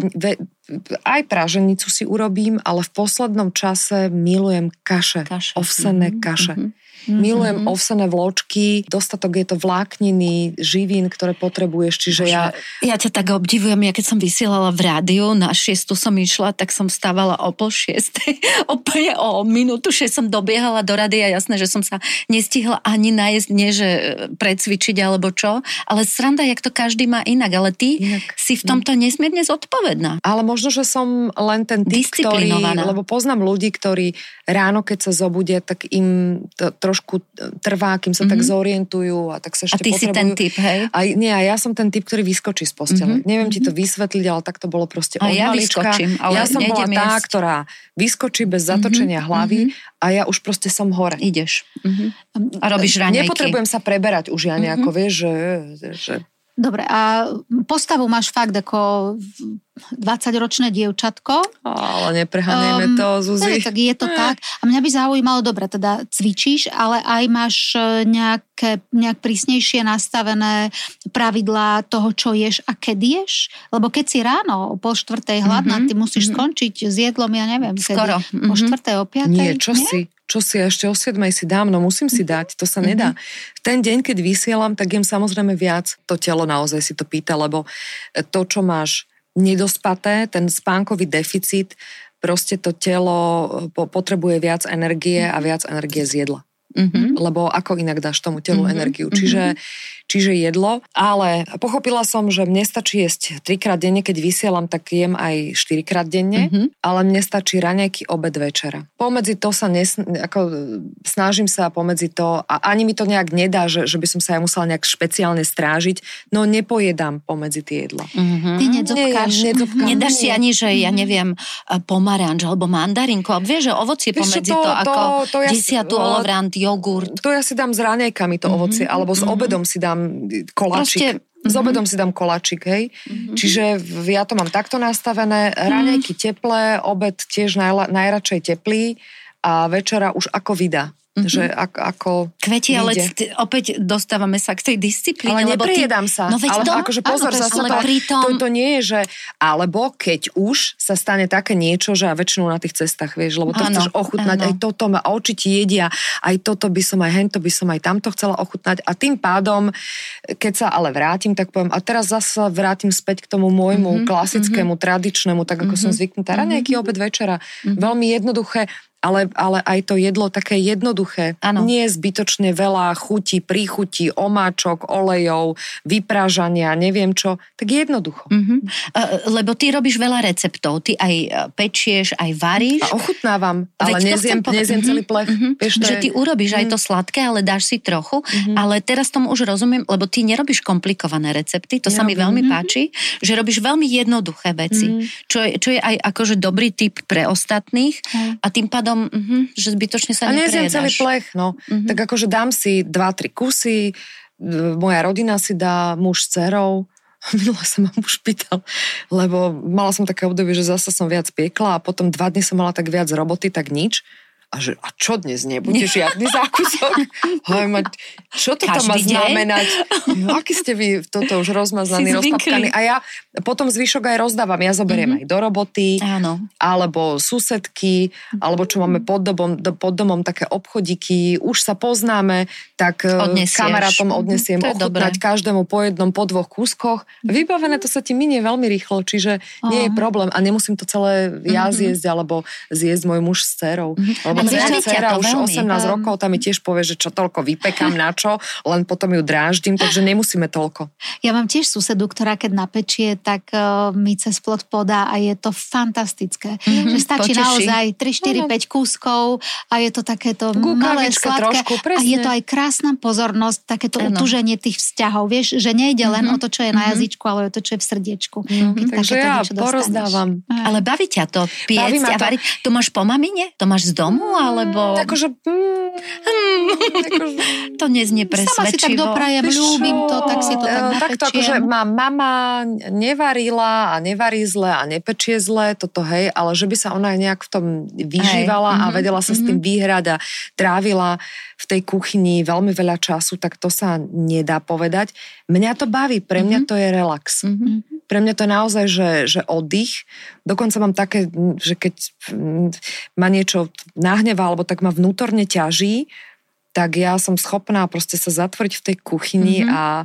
Aj praženicu si urobím, ale v poslednom čase milujem kaše. Ovsené kaše. Milujem ovsené vločky, dostatok je to vlákniny, živín, ktoré potrebuješ, čiže ja ťa tak obdivujem, ja keď som vysielala v rádiu, na 6 som išla, tak som stávala o 5:30, úplne o 5:06 som dobiehala do rádia, jasné, že som sa nestihla ani nájsť, nie že precvičiť alebo čo, ale sranda, jak to každý má inak, ale ty si v tomto nesmierne zodpovedná. Ale možno, že som len ten typ, ktorý, lebo poznám ľudí, ktorí ráno, keď sa zobudia, tak im to trošku trvá, kým sa tak zorientujú a tak sa ešte potrebujú. A ty si ten typ, hej? Nie, ja som ten typ, ktorý vyskočí z postele. Neviem ti to vysvetliť, ale tak to bolo proste od malička. Ja som bola tá, ktorá vyskočí bez zatočenia hlavy a ja už proste som hore. Ideš. A robíš raňajky. Nepotrebujem sa preberať už ja nejako, vieš, že... Dobre, a postavu máš fakt ako 20-ročné dievčatko. Ale nepreháňajme to, Zuzi. Tak je to tak. A mňa by zaujímalo, dobre, teda cvičíš, ale aj máš nejak prísnejšie nastavené pravidlá toho, čo ješ a kedy ješ? Lebo keď si ráno o 3:30 hladná, ty musíš skončiť s jedlom, ja neviem, skoro. Kedy? O 4:00, o 5:00? Nie, čo si ešte o 7:00 si dám, no musím si dať, to sa nedá. V ten deň, keď vysielam, tak jem samozrejme viac. To telo naozaj si to pýta, lebo to, čo máš nedospaté, ten spánkový deficit, proste to telo potrebuje viac energie a viac energie z jedla. Lebo ako inak dáš tomu telu energiu. Čiže jedlo, ale pochopila som, že mne stačí jesť 3-krát denne, keď vysielam, tak jem aj 4-krát denne, ale mne stačí raňajky, obed, večera. Pomedzi to sa snažím sa pomedzi to a ani mi to nejak nedá, že by som sa ja musela nejak špeciálne strážiť, no nepojedám pomedzi tie jedla. Ty nedzobkáš. Nedáš si ani, že ja neviem, pomaranč alebo mandarinku, alebo vieš, že ovocie pomedzi to ako desiatu olovrant, jogurt. To ja si dám s raňajkami to ovocie, alebo s obedom si dám koláčik. S obedom si dám koláčik, hej. Čiže ja to mám takto nastavené, raňajky teplé, obed tiež najradšej teplý a večera už ako vydá. že ako Kveti, ale opäť dostávame sa k tej disciplíne. Ale neprejedám sa. No veď ale akože pozor, zase to nie je, že alebo keď už sa stane také niečo, že väčšinou na tých cestách, vieš, lebo to chceš ochutnať, aj toto ma oči ti jedia, aj toto by som aj hento by som aj tamto chcela ochutnať a tým pádom, keď sa ale vrátim, tak poviem, a teraz zase vrátim späť k tomu môjmu klasickému, tradičnému, tak ako som zvyknutá. Raňajky, obed, večera. Veľmi jednoduché. Ale aj to jedlo také jednoduché. Ano. Nie zbytočne veľa chutí, príchutí, omáčok, olejov, vyprážania, neviem čo. Tak jednoducho. Lebo ty robíš veľa receptov. Ty aj pečieš, aj varíš. A ochutnávam, ale nezjem celý plech. Vieš, že ty urobíš aj to sladké, ale dáš si trochu. Ale teraz tomu už rozumiem, lebo ty nerobíš komplikované recepty. To sa mi veľmi páči, že robíš veľmi jednoduché veci. Čo je aj akože dobrý tip pre ostatných. A tým pádom že zbytočne sa neprejedáš. A nezjem celý plech, no. Tak akože dám si 2-3 kusy, moja rodina si dá, muž s dcerou. Minule sa ma muž pýtal, lebo mala som také obdobie, že zase som viac piekla a potom 2 dni som mala tak viac roboty, tak nič. A čo dnes nebude žiadny zákusok? Čo to tam má znamenať? No, aký ste vy toto už rozmazaní, rozpapkaní? A ja potom zvyšok aj rozdávam. Ja zoberiem aj do roboty, alebo susedky, alebo čo máme pod domom také obchodíky, už sa poznáme, tak kamarátom odnesiem ochutnať každému po jednom, po 2 kúskoch. Vybavené to sa ti minie veľmi rýchlo, čiže nie je problém a nemusím to celé ja zjesť, alebo zjesť môj muž s dcerou. Dcera už 18 rokov, tam mi tiež povie, že čo toľko vypekám na čo, len potom ju dráždim, takže nemusíme toľko. Ja mám tiež susedu, ktorá keď napečie, tak mi cez plot podá a je to fantastické. Že stačí naozaj 3, 4, 5 kúskov a je to takéto malé, sladké. Trošku, a je to aj krásna pozornosť, takéto utúženie tých vzťahov. Vieš, že nejde len o to, čo je na jazyčku, ale o to, čo je v srdiečku. Takže ja porozdávam. Ale baví ťa to piecť a variť. To máš po mamine? To máš z domu? Alebo... Akože... To neznie presvedčivo. Sama si tak doprajem, ľúbim to, tak si to tak napečiem. Takto akože mama nevarila a nevarí zle a nepečie zle, toto hej, ale že by sa ona aj nejak v tom vyžívala a vedela sa s tým vyhrať a trávila v tej kuchyni veľmi veľa času, tak to sa nedá povedať. Mňa to baví, pre mňa to je relax. Pre mňa to je naozaj, že oddych. Dokonca mám také, že keď ma niečo nahnevá, alebo tak ma vnútorne ťaží, tak ja som schopná proste sa zatvoriť v tej kuchyni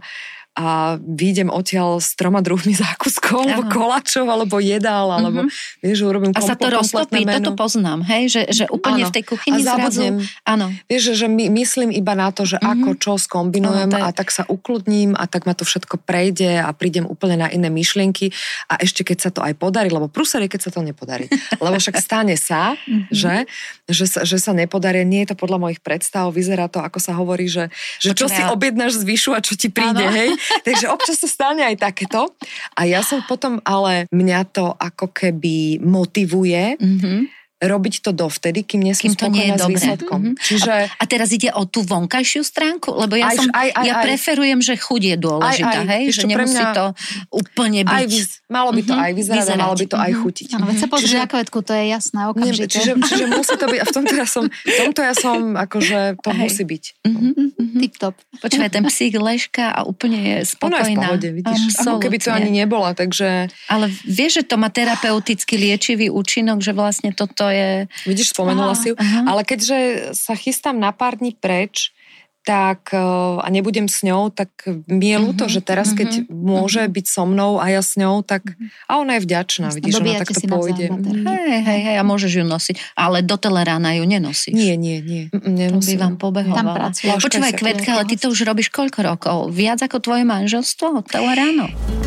a výjdem odtiaľ s 3 druhmi zákuskov, alebo koláčov, alebo jedál, alebo vieš, urobím a sa to roztopí, toto poznám, hej, že úplne v tej kuchyni zrazu. Áno. Vieš, že myslím iba na to, že ako čo skombinujem a tak sa ukludním a tak ma to všetko prejde a prídem úplne na iné myšlienky a ešte keď sa to aj podarí, lebo prúser je, keď sa to nepodarí. Lebo však stane sa, že sa nepodarí, nie je to podľa mojich predstav, vyzerá to, ako sa hovorí, že čo si objednáš z výšu a čo ti príde, hej. Takže občas sa stane aj takéto. A ja som potom, ale mňa to ako keby motivuje robiť to dovtedy, kým nie som spokojná s výsledkom. Čiže... A teraz ide o tú vonkajšiu stránku? Lebo ja preferujem, že chuť je dôležitá, hej? Že nemusí to úplne byť... Malo by to aj vyzerať, malo by to aj chutiť. Áno, veď sa pozrie na kvetku, to je jasné, okamžite. Čiže musí to byť, a v tomto ja som akože to musí byť. Tip-top. Počúvaj, ten psík ležka a úplne je spokojná. Ono je v pohode, vidíš. Ako keby to ani nebola, takže... Ale vieš, že to má terapeutický liečivý účinok, že vlastne toto je... Vidíš, spomenula si ju. Ale keďže sa chystám na pár dní preč, tak a nebudem s ňou, tak mi je ľúto, že teraz, keď môže byť so mnou a ja s ňou, tak a ona je vďačná, vidíš, ona takto pôjde. Hej, a môžeš ju nosiť, ale do telerána ju nenosíš. Nie. To by vám pobehovala. Počúvaj, Kvetka, ale ty to už robíš koľko rokov? Viac ako tvoje manželstvo od teleránu?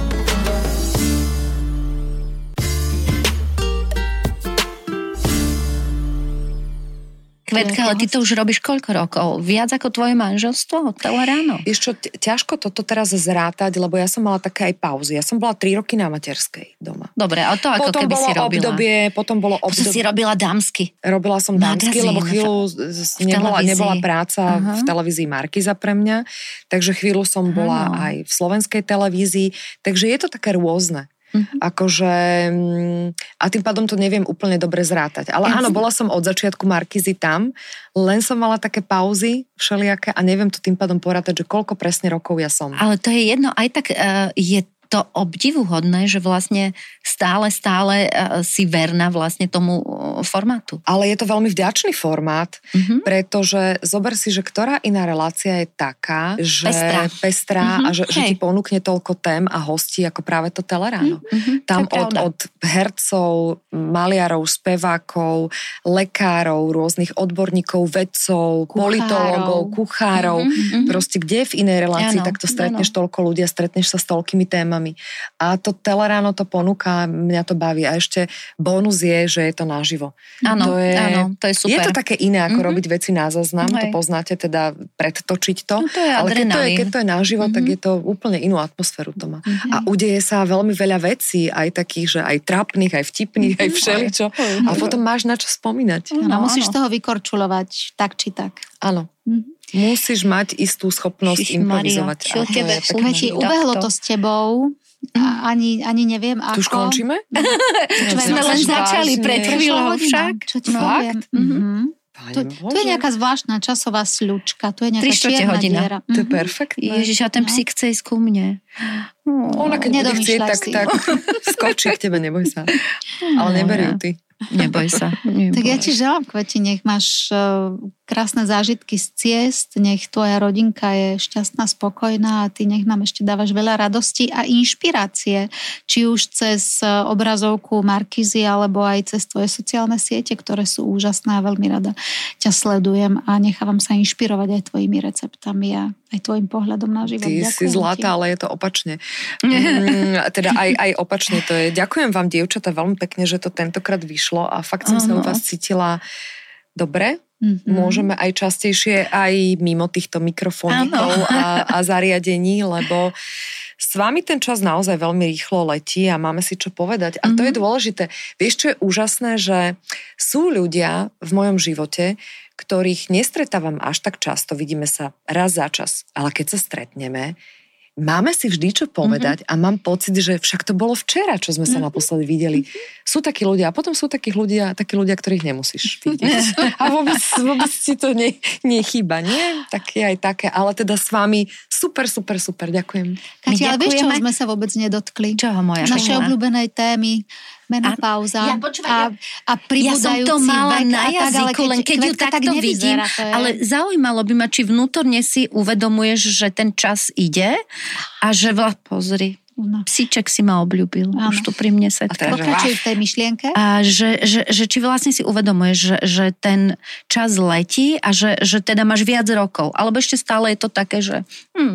Kvetka, ale ty to už robíš koľko rokov? Viac ako tvoje manželstvo od teleránu? Vieš čo, ťažko toto teraz zrátať, lebo ja som mala také aj pauzy. Ja som bola 3 roky na materskej doma. Dobre, a to ako potom keby si robila? Potom bolo obdobie. Si robila dámsky? Robila som dámsky, lebo chvíľu nebola práca v televízii Markiza pre mňa, takže chvíľu som bola aj v slovenskej televízii, takže je to také rôzne. Akože, a tým pádom to neviem úplne dobre zrátať. Ale áno, bola som od začiatku Markízy tam, len som mala také pauzy všelijaké a neviem to tým pádom porátať, že koľko presne rokov ja som. Ale to je jedno, aj tak je to obdivuhodné, že vlastne stále si verná vlastne tomu formátu. Ale je to veľmi vďačný formát, pretože zober si, že ktorá iná relácia je taká, že pestrá a že ti ponúkne toľko tém a hostí ako práve to Teleráno. Tam od hercov, maliarov, spevákov, lekárov, rôznych odborníkov, vedcov, politológov, kuchárov. Proste kde v inej relácii takto stretneš toľko ľudí a stretneš sa s toľkými témami. A to Teleráno to ponúka, mňa to baví. A ešte bonus je, že je to naživo. Áno, to je super. Je to také iné, ako robiť veci na záznam, to poznáte, teda predtočiť to. No to je ale keď to je naživo, tak je to úplne inú atmosféru to má. A udeje sa veľmi veľa vecí, aj takých, že aj trapných, aj vtipných, aj všeličo. A potom máš na čo spomínať. Musíš toho vykorčulovať tak či tak. Áno. Musíš mať istú schopnosť improvizovať. Keď ti ubehlo to s tebou, ani neviem ako. Tu už končíme? Sme len začali pred chvíľou však. Čo ti poviem? Tu je nejaká zvláštna časová sľučka, tu je nejaká čierna diera. To je perfektné. Ježiš, a ten psík chce ísť ku mne. Ona keď bude chcieť, tak skočí k tebe, neboj sa. Ale neberí ju ty. Neboj sa. Tak ja ti želám, Kveti, nech máš krásne zážitky z ciest, nech tvoja rodinka je šťastná, spokojná a ty nech nám ešte dávaš veľa radosti a inšpirácie, či už cez obrazovku Markízy, alebo aj cez tvoje sociálne siete, ktoré sú úžasné a veľmi rada ťa sledujem a nechávam sa inšpirovať aj tvojimi receptami a aj tvojim pohľadom na život. Ty ďakujem si zlatá, ale je to opačne. Teda aj opačne to je. Ďakujem vám, dievčatá, veľmi pekne, že to tentokrát vyšlo a fakt som sa u vás cítila dobre. Môžeme aj častejšie aj mimo týchto mikrofónikov a zariadení, lebo s vami ten čas naozaj veľmi rýchlo letí a máme si čo povedať. A to je dôležité. Vieš, čo je úžasné, že sú ľudia v mojom živote, ktorých nestretávam až tak často, vidíme sa raz za čas, ale keď sa stretneme, máme si vždy čo povedať a mám pocit, že však to bolo včera, čo sme sa naposledy videli. Sú takí ľudia a potom sú takí ľudia, ktorých nemusíš vidieť. A vôbec si to nechýba, nie? Tak je aj také, ale teda s vami super, ďakujem. Katia, ale vieš, čoho sme sa vôbec nedotkli? Čoho, moja? Našej obľúbenej témy, menopauza a pribúdajúci vek. Ja som to mala na jazyku, len keď ju takto vidím, ale zaujímalo by ma, či vnútorne si uvedomuješ, že ten čas ide a že pozri, psíček si ma obľúbil. Áno. Už tu pri mne setka. Pokračuj v tej myšlienke. A že či vlastne si uvedomuješ, že ten čas letí a že teda máš viac rokov. Alebo ešte stále je to také, že...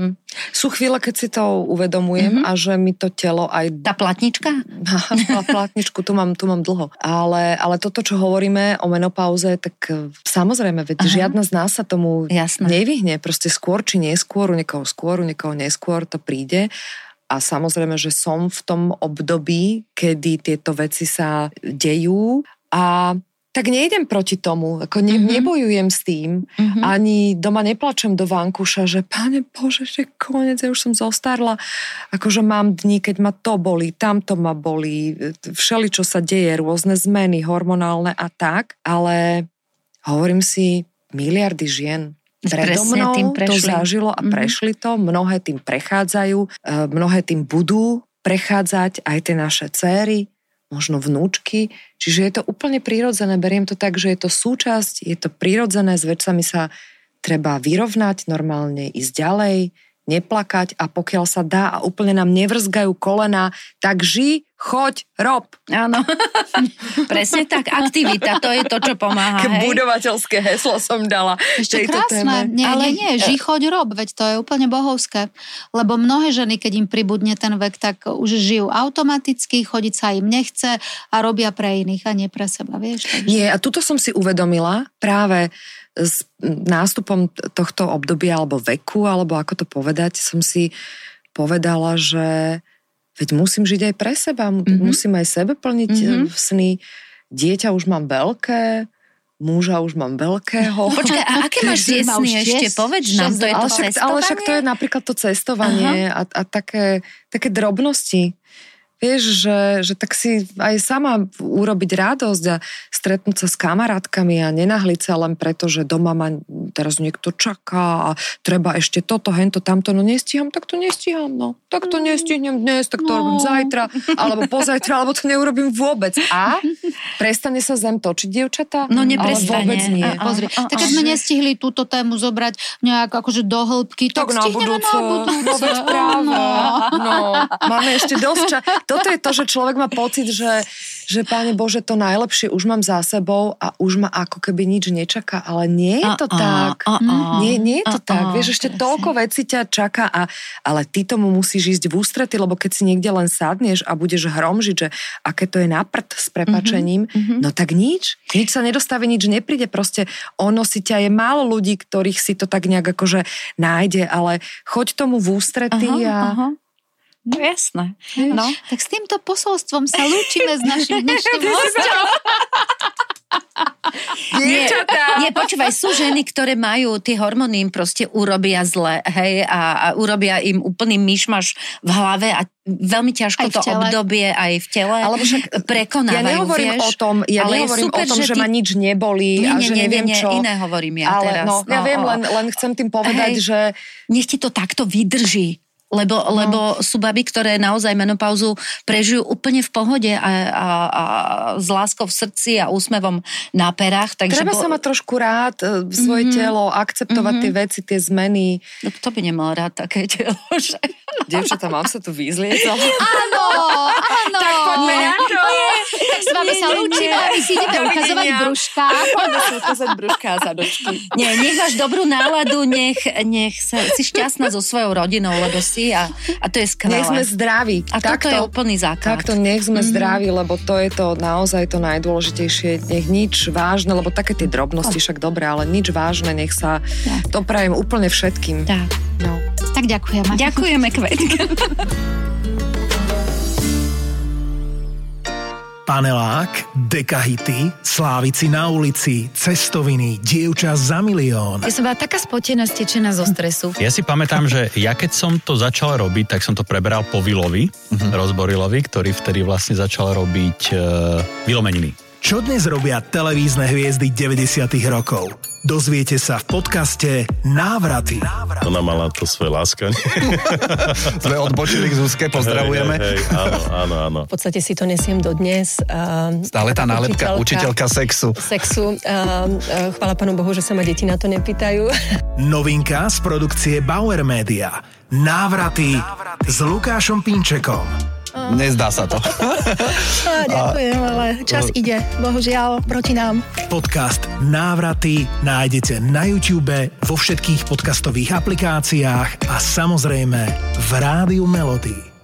Sú chvíle, keď si to uvedomujem a že mi to telo aj... Tá platnička? Platničku, tu mám dlho. Ale toto, čo hovoríme o menopauze, tak samozrejme, veď žiadna z nás sa tomu nevyhne. Proste skôr či neskôr, u niekoho skôr, u niekoho neskôr to príde. A samozrejme, že som v tom období, kedy tieto veci sa dejú a tak nejdem proti tomu, ako nebojujem s tým, ani doma neplačem do vankuša, že Pane Bože, že konec, ja už som zostarla, akože mám dní, keď ma to bolí, tamto ma bolí, všeličo sa deje, rôzne zmeny hormonálne a tak, ale hovorím si, miliardy žien predo mnou to zažilo a prešli to, mnohé tým prechádzajú, mnohé tým budú prechádzať aj tie naše dcéry, možno vnúčky, čiže je to úplne prirodzené, beriem to tak, že je to súčasť, je to prirodzené, s vecami sa treba vyrovnať, normálne ísť ďalej, neplakať a pokiaľ sa dá a úplne nám nevrzgajú kolena, tak ži, choď, rob. Áno, presne tak, aktivita, to je to, čo pomáha. Budovateľské heslo som dala. Ešte krásne, nie, ži, choď, rob, veď to je úplne bohovské, lebo mnohé ženy, keď im pribudne ten vek, tak už žijú automaticky, chodiť sa im nechce a robia pre iných a nie pre seba, vieš. Takže... a tuto som si uvedomila práve s nástupom tohto obdobia alebo veku, alebo ako to povedať, som si povedala, že veď musím žiť aj pre seba, musím aj sebe plniť sny. Dieťa už mám veľké, muža už mám veľkého. Počkaj, a aké máš sny ešte? Povedz nám, to je to cestovanie? Ale však to je napríklad to cestovanie a také drobnosti. Vieš, že tak si aj sama urobiť radosť a stretnúť sa s kamarátkami a nenahliť sa len preto, že doma ma teraz niekto čaká a treba ešte toto, hento, tamto, no nestíham, tak to nestíham, no. Tak to nestihnem dnes, tak to robím zajtra, alebo pozajtra, alebo to neurobím vôbec. A prestane sa zem točiť, dievčatá? No neprestane. Vôbec nie. Pozri, tak keď sme nestihli túto tému zobrať nejak akože do hĺbky, tak stihneme na budúce. No veď práve. No, máme ešte dosť čas. Toto je to, že človek má pocit, že Páne Bože, to najlepšie už mám za sebou a už ma ako keby nič nečaká, ale nie je to tak. Nie je to tak. Vieš, ešte toľko vecí ťa čaká, ale ty tomu musíš ísť v ústrety, lebo keď si niekde len sadneš a budeš hromžiť, že aké to je na prd s prepačením, no tak nič sa nedostaví, nič nepríde, proste ono si ťa, je málo ľudí, ktorých si to tak nejak akože nájde, ale choď tomu v ústrety a... No jasné. No. Tak s týmto posolstvom sa lúčime s našim dnešným hosťom. Nie, počúvaj, sú ženy, ktoré majú tie hormóny, im proste urobia zle, hej, a urobia im úplný myšmaš v hlave a veľmi ťažko to obdobie aj v tele prekonávajú, ja nehovorím vieš. Ja nehovorím o tom, že ma nič nebolí a že neviem čo. Iné hovorím ja teraz. No, ja viem, len chcem tým povedať, že... Nech ti to takto vydrží. Lebo sú baby, ktoré naozaj menopauzu prežijú úplne v pohode a s láskou v srdci a úsmevom na perách. Takže treba sa mať trošku rád, svoje telo, akceptovať tie veci, tie zmeny. No kto by nemal rád také telo, že... Dievčatá, mám sa tu vyzliecť? Áno. Tak poďme na to. Tak s vami sa lúčime a vy si idete ukazovať brúška. Poďme si ukazovať brúška a zadočky. Nie, nech máš dobrú náladu, nech si šťastná so svojou rodinou, lebo a to je skvelé. Nech sme zdraví. A toto je úplný základ. Takto nech sme zdraví, lebo to je to naozaj to najdôležitejšie. Nech nič vážne, lebo také tie drobnosti však dobre, ale nič vážne, nech sa to prajem úplne všetkým. Tak. No. Tak ďakujeme. Ďakujeme, Kvetka. Panelák, dekahity, slávici na ulici, cestoviny, dievča za milión. Ja som bola taká spotená, stečená zo stresu. Ja si pamätám, že ja keď som to začal robiť, tak som to preberal po Vilovi, Rozborilovi, ktorý vtedy vlastne začal robiť Vilomeniny. Čo dnes robia televízne hviezdy 90. rokov? Dozviete sa v podcaste Návraty. Ona mala to svoje láskanie. Sme odbočili k Zuzke, pozdravujeme. Hej, áno. V podstate si to nesiem dodnes. Stále tá nálepka, učiteľka sexu. Chvála Pánu Bohu, že sa ma deti na to nepýtajú. Novinka z produkcie Bauer Media. Návraty s Lukášom Pínčekom. Nezdá sa to. Ďakujem, ale čas ide. Bohužiaľ, proti nám. Podcast Návraty nájdete na YouTube, vo všetkých podcastových aplikáciách a samozrejme v Rádiu Melody.